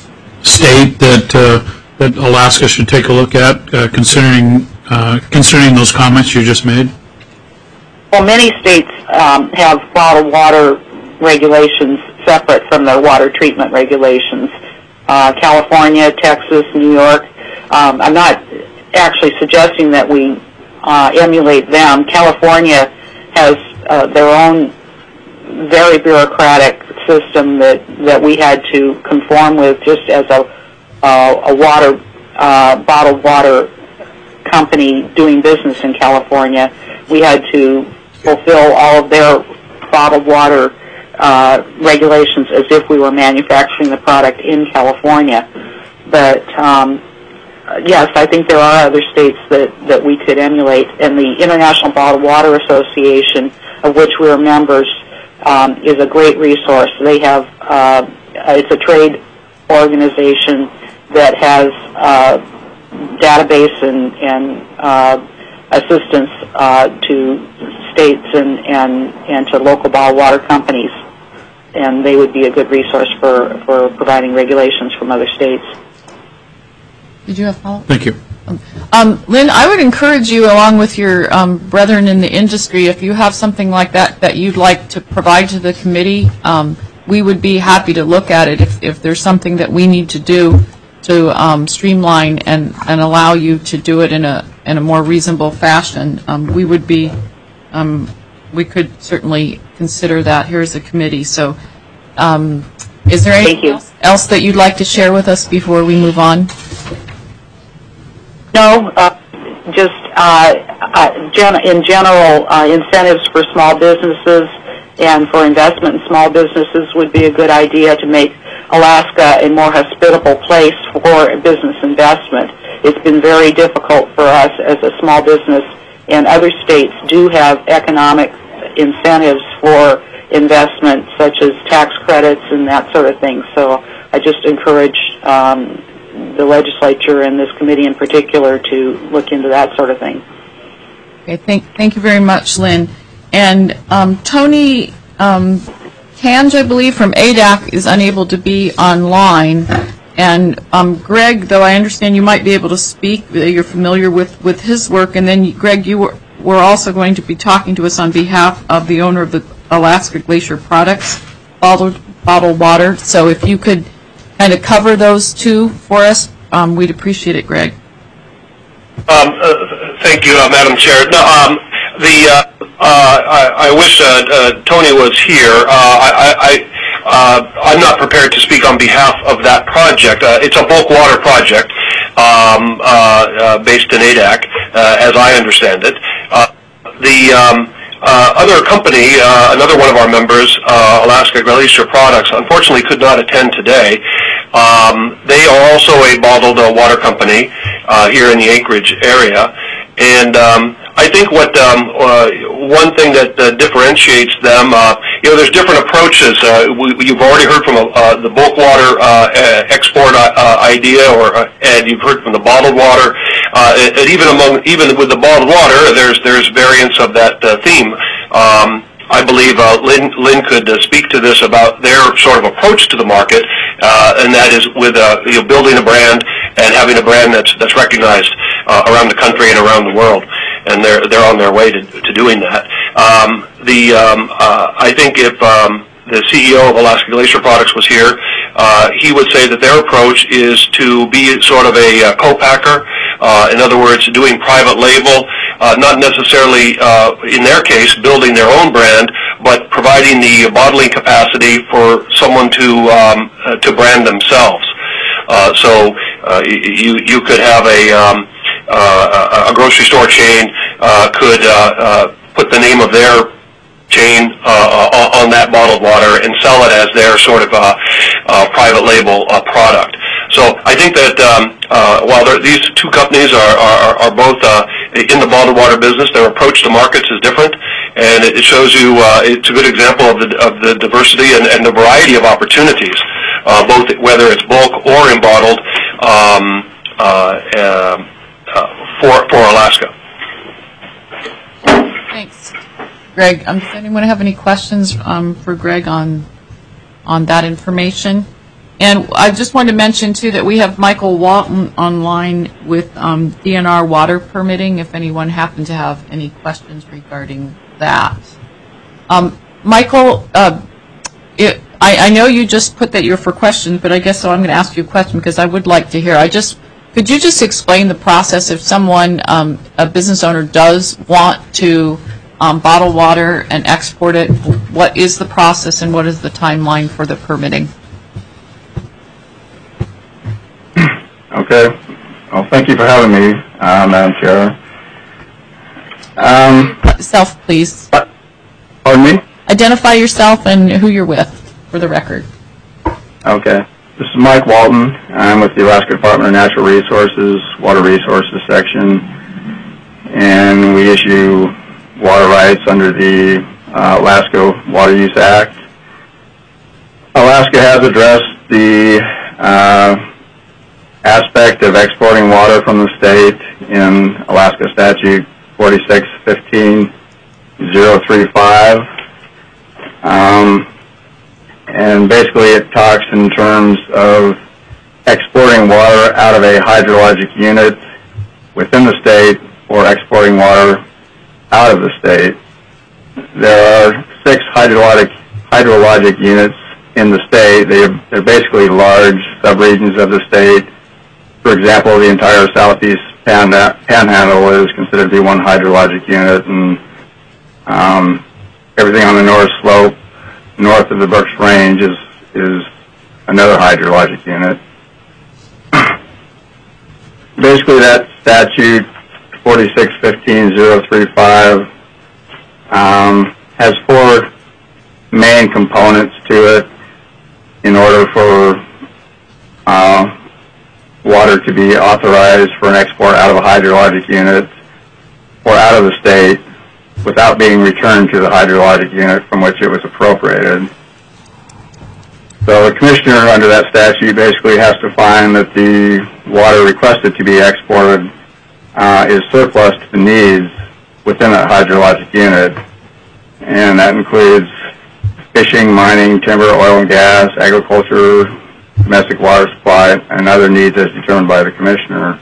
S12: state that uh, that Alaska should take a look at, uh, considering uh, considering those comments you just made?
S11: Well, many states um, have bottled water regulations separate from their water treatment regulations. Uh, California, Texas, New York. Um, I'm not actually suggesting that we uh, emulate them. California has uh, their own very bureaucratic system that, that we had to conform with just as a, uh, a water, uh, bottled water company doing business in California. We had to fulfill all of their bottled water uh, regulations as if we were manufacturing the product in California. But um, yes, I think there are other states that, that we could emulate, and the International Bottled Water Association, of which we are members, um, is a great resource. They have, uh, it's a trade organization that has uh, database and, and uh, assistance uh, to states and, and, and to local bottled water companies, and they would be a good resource for, for providing regulations from other states.
S1: Did you have a follow-up?
S12: Thank you.
S1: Um, Lynn, I would encourage you, along with your um, brethren in the industry, if you have something like that that you'd like to provide to the committee, um, we would be happy to look at it if, if there's something that we need to do to um, streamline and, and allow you to do it in a in a more reasonable fashion. Um, we would be, um, we could certainly consider that here as a committee. So, um, is there anything else, else that you'd like to share with us before we move on?
S11: No, uh, just uh, uh, gen in general, uh, incentives for small businesses and for investment in small businesses would be a good idea to make Alaska a more hospitable place for business investment. It's been very difficult for us as a small business, and other states do have economic incentives for investment, such as tax credits and that sort of thing. So I just encourage um, the legislature and this committee in particular to look into that sort of thing.
S1: Okay, thank, thank you very much, Lynn. And um, Tony um, Kanj, I believe, from A D A C is unable to be online. And um, Greg, though I understand you might be able to speak, you're familiar with, with his work. And then, Greg, you were, were also going to be talking to us on behalf of the owner of the Alaska Glacier Products, bottled, bottled water. So if you could kind of cover those two for us, um, we'd appreciate it, Greg.
S9: Um, uh, thank you, uh, Madam Chair. No, um, the uh, uh, I, I wish uh, uh, Tony was here. Uh, I, I, uh, I'm not prepared to speak on behalf of that project. Uh, it's a bulk water project um, uh, uh, based in A D A C, uh, as I understand it. Uh, the um, uh, other company, uh, another one of our members, uh, Alaska Glacier Products, unfortunately could not attend today. Um, they are also a bottled uh, water company uh, here in the Anchorage area, and um, I think what um, uh, one thing that uh, differentiates them, uh, you know, there's different approaches. Uh, we, you've already heard from uh, the bulk water uh, export uh, idea, or uh, and you've heard from the bottled water. Uh, and even among even with the bottled water, there's there's variants of that uh, theme. Um, I believe uh, Lynn, Lynn could uh, speak to this about their sort of approach to the market, uh, and that is with uh, you know, building a brand and having a brand that's that's recognized uh, around the country and around the world. And they're they're on their way to, to doing that. Um, the um, uh, I think if um, the C E O of Alaska Glacier Products was here, uh, he would say that their approach is to be sort of a uh, co-packer. Uh, in other words, doing private label, uh, not necessarily uh, in their case building their own brand, but providing the bottling capacity for someone to um, uh, to brand themselves. Uh, so uh, you you could have a um, Uh, a grocery store chain uh, could uh, uh, put the name of their chain uh, on that bottled water and sell it as their sort of uh, uh, private label uh, product. So I think that um, uh, while these two companies are, are, are both uh, in the bottled water business, their approach to markets is different, and it shows you uh, it's a good example of the, of the diversity and, and the variety of opportunities, uh, both whether it's bulk or in bottled. Um, uh, um, Uh, for for Alaska.
S1: Thanks, Greg. Um, does anyone have any questions um, for Greg on on that information? And I just wanted to mention too that we have Michael Walton online with um, D N R water permitting. If anyone happened to have any questions regarding that, um, Michael, uh, it, I, I know you just put that you're for questions, but I guess so. I'm going to ask you a question because I would like to hear. I just Could you just explain the process if someone, um, a business owner, does want to um, bottle water and export it? What is the process and what is the timeline for the permitting?
S13: Okay. Well, thank you for having me, uh, Madam Chair. Um,
S1: Self, please.
S13: Pardon me?
S1: Identify yourself and who you're with, for the record.
S13: Okay. This is Mike Walton. I'm with the Alaska Department of Natural Resources, Water Resources Section, and we issue water rights under the uh, Alaska Water Use Act. Alaska has addressed the uh, aspect of exporting water from the state in Alaska Statute forty-six fifteen oh thirty-five. Um, And basically it talks in terms of exporting water out of a hydrologic unit within the state or exporting water out of the state. There are six hydrologic, hydrologic units in the state. They are, they're basically large subregions of the state. For example, the entire southeast pan, panhandle is considered to be one hydrologic unit, and um, everything on the north slope north of the Brooks Range is is another hydrologic unit. Basically, that statute forty-six fifteen oh thirty-five um, has four main components to it in order for uh, water to be authorized for an export out of a hydrologic unit or out of the state without being returned to the hydrologic unit from which it was appropriated. So the commissioner under that statute basically has to find that the water requested to be exported uh, is surplus to the needs within that hydrologic unit. And that includes fishing, mining, timber, oil and gas, agriculture, domestic water supply, and other needs as determined by the commissioner.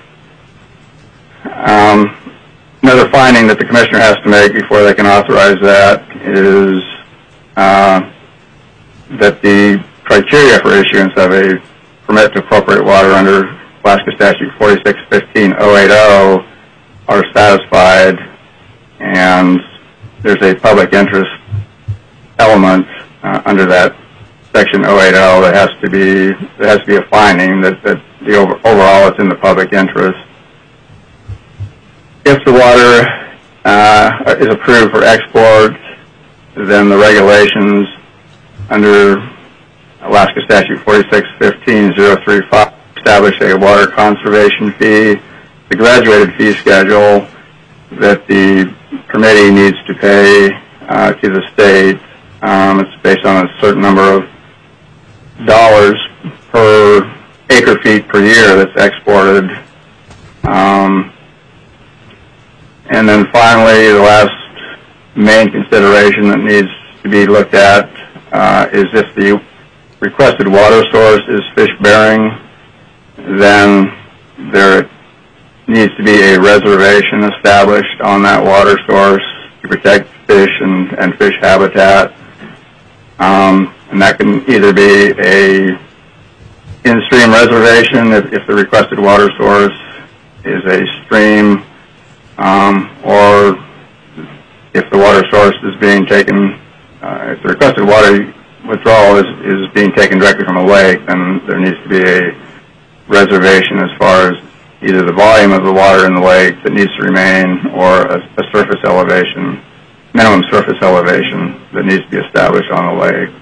S13: Um, Another finding that the commissioner has to make before they can authorize that is uh, that the criteria for issuance of a permit to appropriate water under Alaska Statute forty-six fifteen oh eighty are satisfied, and there's a public interest element uh, under that Section oh eighty that has to be there has to be a finding that, that the over, overall it's in the public interest. If the water uh, is approved for export, then the regulations under Alaska Statute forty-six fifteen oh thirty-five establish a water conservation fee, the graduated fee schedule that the permittee needs to pay uh, to the state. Um, it's based on a certain number of dollars per acre feet per year that's exported. Um, and then finally, the last main consideration that needs to be looked at uh, is if the requested water source is fish-bearing, then there needs to be a reservation established on that water source to protect fish and, and fish habitat. Um, and that can either be a in-stream reservation if, if the requested water source is a stream, um, or if the water source is being taken, uh, if the requested water withdrawal is, is being taken directly from a lake, then there needs to be a reservation as far as either the volume of the water in the lake that needs to remain or a, a surface elevation, minimum surface elevation that needs to be established on the lake.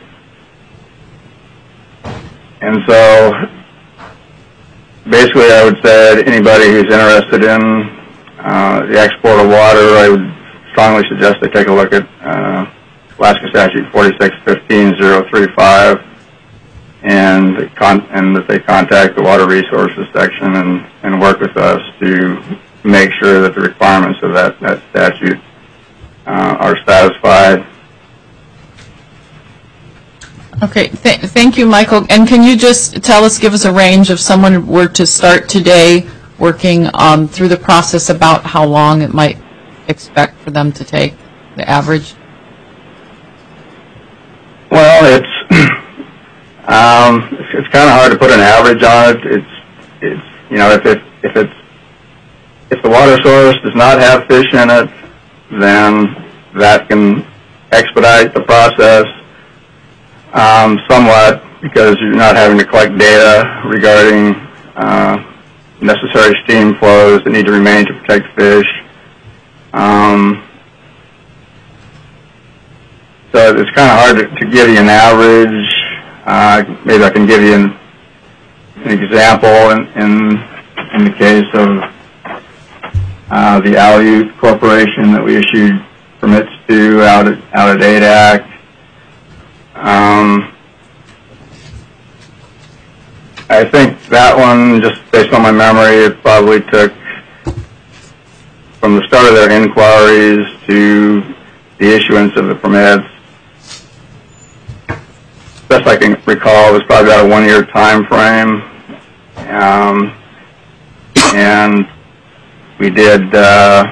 S13: And so basically I would say that anybody who's interested in uh, the export of water, I would strongly suggest they take a look at uh, Alaska Statute forty-six fifteen oh thirty-five and, con and that they contact the Water Resources section and, and work with us to make sure that the requirements of that, that statute uh, are satisfied.
S1: Okay, Th thank you, Michael. And can you just tell us, give us a range if someone were to start today working um, through the process, about how long it might expect for them to take, the average?
S13: Well, it's um, it's, it's kind of hard to put an average on it. It's it's you know if it if it's if the water source does not have fish in it, then that can expedite the process um, somewhat, because you're not having to collect data regarding uh, necessary stream flows that need to remain to protect fish. Um, so it's kind of hard to, to give you an average. Uh, maybe I can give you an, an example in, in in the case of uh, the Aleut Corporation that we issued permits to out at out at A D A C. Um, I think that one, just based on my memory, it probably took from the start of their inquiries to the issuance of the permits. Best I can recall, it was probably about a one-year time frame, um, and we did uh,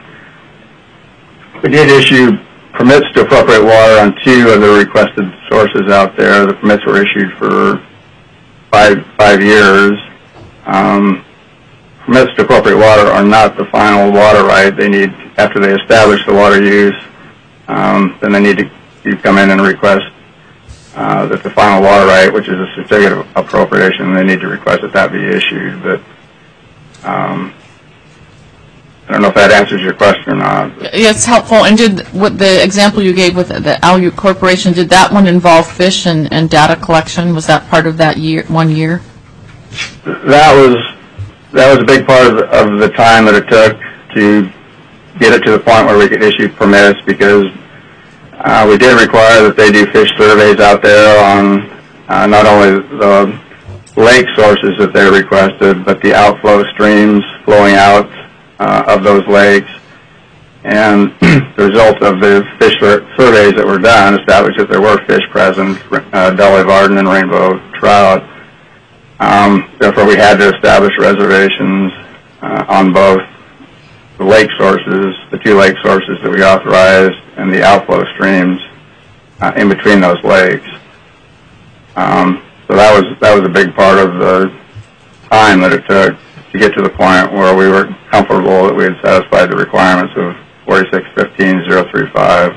S13: we did issue permits to appropriate water on two of the requested sources out there. The permits were issued for five five years. Um, permits to appropriate water are not the final water right. They need, after they establish the water use, um, then they need to, to come in and request uh, that the final water right, which is a certificate of appropriation, they need to request that that be issued. But um, I don't know if that answers your question or not.
S1: It's helpful. And did what the example you gave with the Aleut Corporation, did that one involve fish and, and data collection? Was that part of that year, one year?
S13: That was that was a big part of the, of the time that it took to get it to the point where we could issue permits, because uh, we did require that they do fish surveys out there on uh, not only the lake sources that they requested, but the outflow streams flowing out Uh, of those lakes. And the result of the fish sur surveys that were done established that there were fish present, uh, Dolly Varden and rainbow trout. Um, therefore, we had to establish reservations uh, on both the lake sources, the two lake sources that we authorized, and the outflow streams uh, in between those lakes. Um, so that was that was a big part of the time that it took to get to the point where we were comfortable that we had satisfied the requirements of forty-six fifteen oh thirty-five.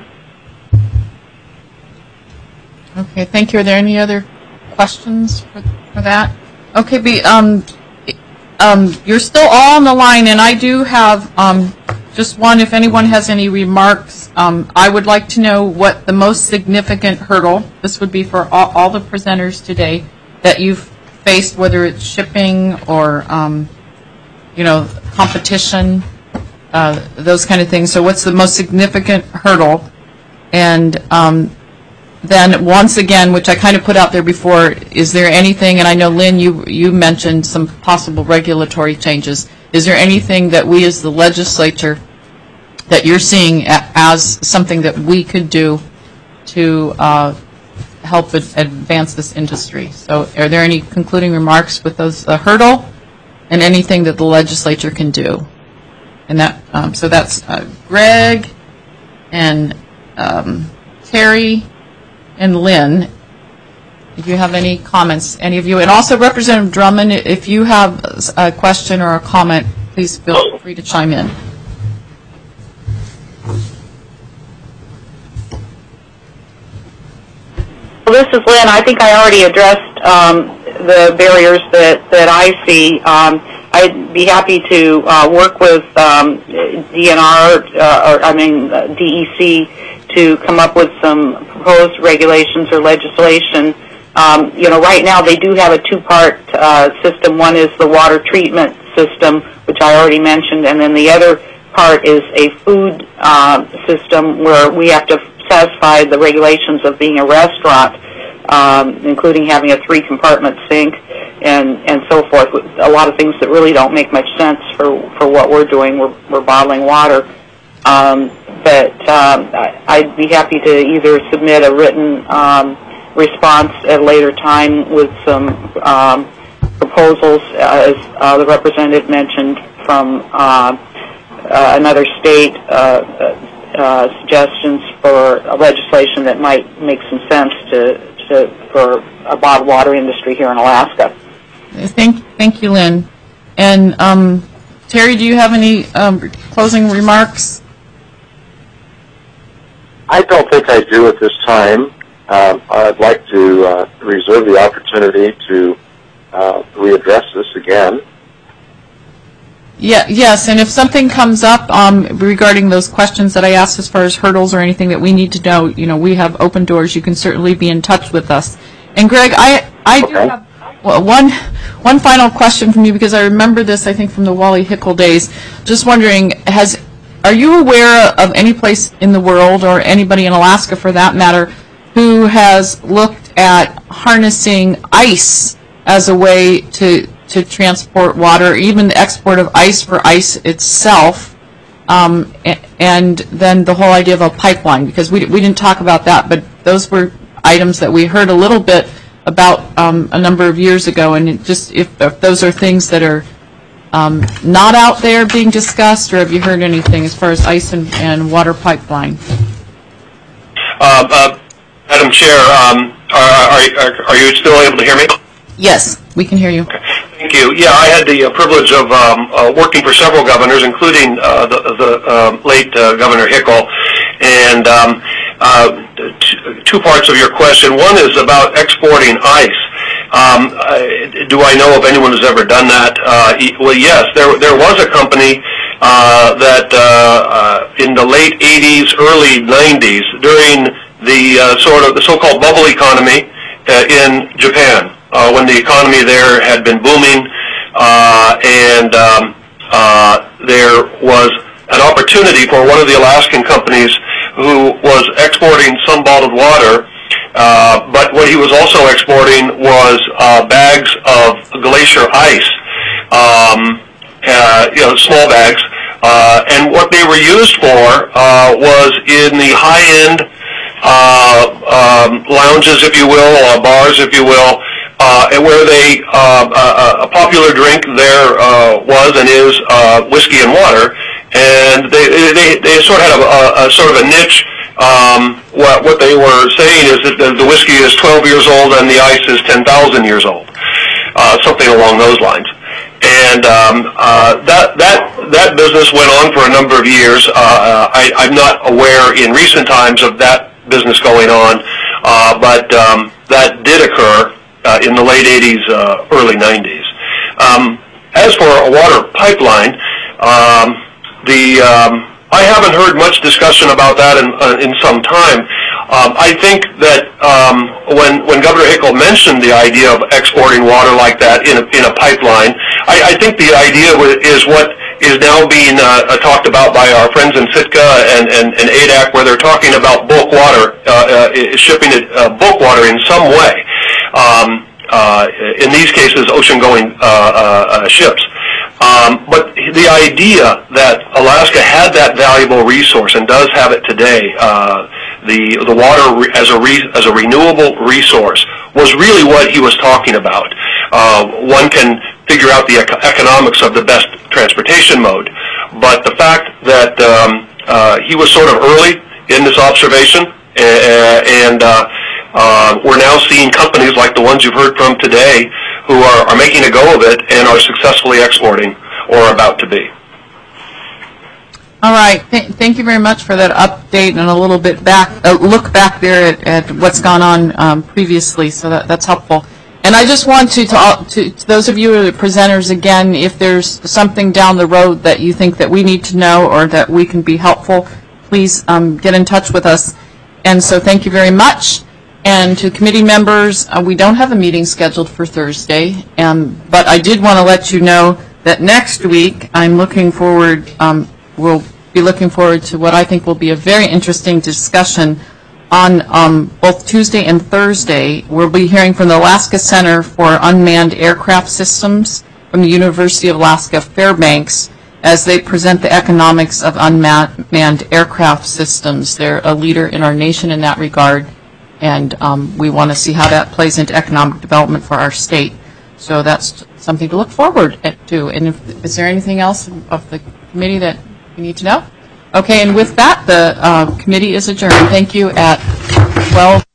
S1: Okay, thank you. Are there any other questions for, for that? Okay, be, um, um, you're still all on the line, and I do have um, just one, if anyone has any remarks, um, I would like to know what the most significant hurdle, this would be for all, all the presenters today, that you've faced, whether it's shipping or, um, you know, competition, uh, those kind of things. So what's the most significant hurdle? And um, then once again, which I kind of put out there before, is there anything, and I know, Lynn, you, you mentioned some possible regulatory changes. Is there anything that we as the legislature that you're seeing as something that we could do to uh, help advance this industry? So are there any concluding remarks with those uh, hurdle and anything that the legislature can do? And that, um, so that's uh, Greg and um, Terry and Lynn. If you have any comments, any of you, and also Representative Drummond, if you have a question or a comment, please feel free to chime in.
S11: Well, this is Lynn. I think I already addressed um, the barriers that, that I see. Um, I'd be happy to uh, work with um, D N R, uh, or I mean uh, D E C, to come up with some proposed regulations or legislation. Um, you know, right now they do have a two-part uh, system. One is the water treatment system, which I already mentioned, and then the other part is a food uh, system where we have to satisfy the regulations of being a restaurant, um, including having a three-compartment sink and, and so forth. A lot of things that really don't make much sense for, for what we're doing. We're, we're bottling water. Um, but um, I, I'd be happy to either submit a written um, response at a later time with some um, proposals, as uh, the representative mentioned, from uh, uh, another state, uh, uh, suggestions for a legislation that might make some sense to, to for a bottled water industry here in Alaska.
S1: Thank, thank you, Lynn. And um, Terry, do you have any um, closing remarks?
S10: I don't think I do at this time. Um, I'd like to uh, reserve the opportunity to uh, readdress this again.
S1: Yeah, yes, and if something comes up um, regarding those questions that I asked as far as hurdles or anything that we need to know, you know, we have open doors. You can certainly be in touch with us. And Greg, I, I do have well, one, one final question from you, because I remember this, I think, from the Wally Hickel days. Just wondering, has, are you aware of any place in the world, or anybody in Alaska for that matter, who has looked at harnessing ice as a way to to transport water, even the export of ice for ice itself, um, and then the whole idea of a pipeline, because we, we didn't talk about that, but those were items that we heard a little bit about um, a number of years ago, and it just if, if those are things that are um, not out there being discussed, or have you heard anything as far as ice and, and water pipeline?
S9: Uh, uh, Madam Chair, um, are, are, are you still able to hear me?
S1: Yes, we can hear you.
S9: Okay. Thank you. Yeah, I had the uh, privilege of um, uh, working for several governors, including uh, the, the uh, late uh, Governor Hickel. And um, uh, t- two parts of your question. One is about exporting ice. Um, uh, do I know if anyone has ever done that? Uh, e- well, yes. There, there was a company uh, that uh, uh, in the late eighties, early nineties, during the uh, sort of the so-called bubble economy uh, in Japan. Uh, when the economy there had been booming, uh, and um, uh, there was an opportunity for one of the Alaskan companies who was exporting some bottled water, uh, but what he was also exporting was uh, bags of glacier ice, um, uh, you know, small bags, uh, and what they were used for uh, was in the high-end uh, um, lounges, if you will, or bars, if you will, Uh, and where they, uh, uh, a popular drink there uh, was and is uh, whiskey and water, and they they, they sort of had a, a, a sort of a niche. Um, what what they were saying is that the, the whiskey is twelve years old and the ice is ten thousand years old, uh, something along those lines. And um, uh, that that that business went on for a number of years. Uh, I, I'm not aware in recent times of that business going on, uh, but um, that did occur. Uh, in the late eighties, uh, early nineties. Um, as for a water pipeline, um, the um, I haven't heard much discussion about that in uh, in some time. Um, I think that um, when when Governor Hickel mentioned the idea of exporting water like that in a, in a pipeline, I, I think the idea is what is now being uh, talked about by our friends in Sitka and, and, and A D A C, where they're talking about bulk water, uh, uh, shipping it, uh, bulk water in some way. Um, uh, in these cases, ocean-going uh, uh, ships. Um, but the idea that Alaska had that valuable resource and does have it today, uh, the the water as a re, as a renewable resource, was really what he was talking about. Uh, one can figure out the ec- economics of the best transportation mode, but the fact that um, uh, he was sort of early in this observation, and, and uh, uh, we're now seeing companies like the ones you've heard from today who are, are making a go of it and are successfully exporting or about to be.
S1: All right. Th- thank you very much for that update and a little bit back, a look back there at, at what's gone on um, previously. So that, that's helpful. And I just want to, to, all, to, to those of you who are the presenters again, if there's something down the road that you think that we need to know or that we can be helpful, please um, get in touch with us. And so thank you very much. And to committee members, uh, we don't have a meeting scheduled for Thursday, um, but I did want to let you know that next week I'm looking forward, um, we'll be looking forward to what I think will be a very interesting discussion on um, both Tuesday and Thursday. We'll be hearing from the Alaska Center for Unmanned Aircraft Systems from the University of Alaska Fairbanks as they present the economics of unmanned aircraft systems. They're a leader in our nation in that regard. And um, we want to see how that plays into economic development for our state. So that's something to look forward to. And if, is there anything else of the committee that you need to know? Okay, and with that, the uh, committee is adjourned. Thank you at twelve.